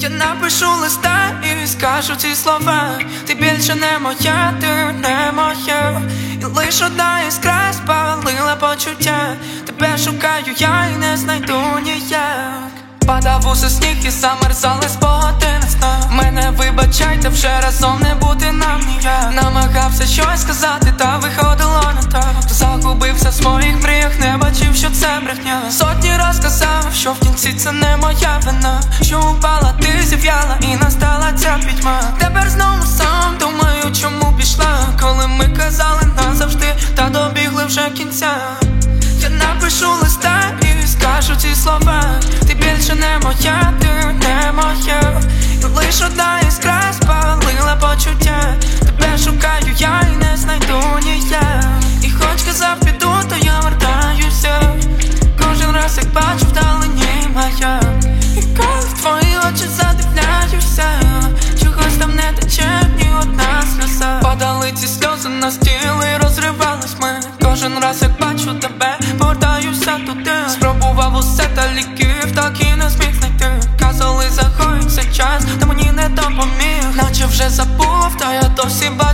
Я напишу листа і скажу ці слова: ти більше не моя, ти не моя. І лиш одна іскра спалила почуття. Тебе шукаю я і не знайду ніяк. Падав усе сніг і замерзали спогади на снах. Мене вибачайте, вже разом не бути нам ніяк. Намагався щось сказати, та виходило не так. Загубився в своїх мріях, не бачив, що це брехня. Сотні раз казав, що в кінці це не моя вина. Що упала, ти зів'яла і настала ця пітьма. Тепер знову сам думаю, чому пішла, коли ми казали назавжди, та добігли вже кінця. Я напишу листа і скажу ці слова: ти більше не моя, ти не моя. І лиш одна іскра спалила почуття. Тебе шукаю я і не знайду ніяк. І хоч казав піду, то я вертаюся кожен раз, як бачу вдалині маяк. І коли в твої очі задивляюся, чогось там не тече ні одна сльоза. Падали ці сльози на стіл і розривались ми. Кожен раз, як бачу тебе, повертаюся туди. Спробував усе, та ліків так і не зміг знайти. Казали, загоїться час, та мені не допоміг. Наче вже забув, та я досі бачу